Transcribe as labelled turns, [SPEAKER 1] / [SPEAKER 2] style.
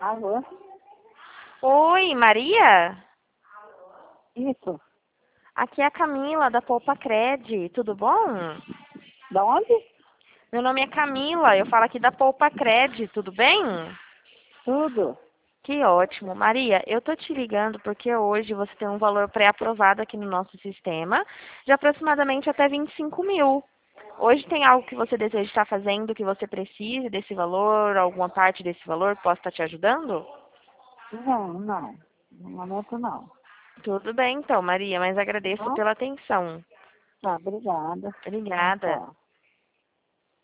[SPEAKER 1] Alô?
[SPEAKER 2] Oi, Maria?
[SPEAKER 1] Isso.
[SPEAKER 2] Aqui é a Camila da Poupa Cred, tudo bom?
[SPEAKER 1] Da onde?
[SPEAKER 2] Meu nome é Camila, eu falo aqui da Poupa Cred, tudo bem?
[SPEAKER 1] Tudo.
[SPEAKER 2] Que ótimo. Maria, eu tô te ligando porque hoje você tem um valor pré-aprovado aqui no nosso sistema de aproximadamente até 25 mil. Hoje tem algo que você deseja estar fazendo, que você precise desse valor, alguma parte desse valor que possa estar te ajudando?
[SPEAKER 1] Não, não. No momento não.
[SPEAKER 2] Tudo bem então, Maria, mas agradeço
[SPEAKER 1] Tá?
[SPEAKER 2] pela atenção.
[SPEAKER 1] Tá, obrigada.
[SPEAKER 2] Obrigada.
[SPEAKER 1] Tchau.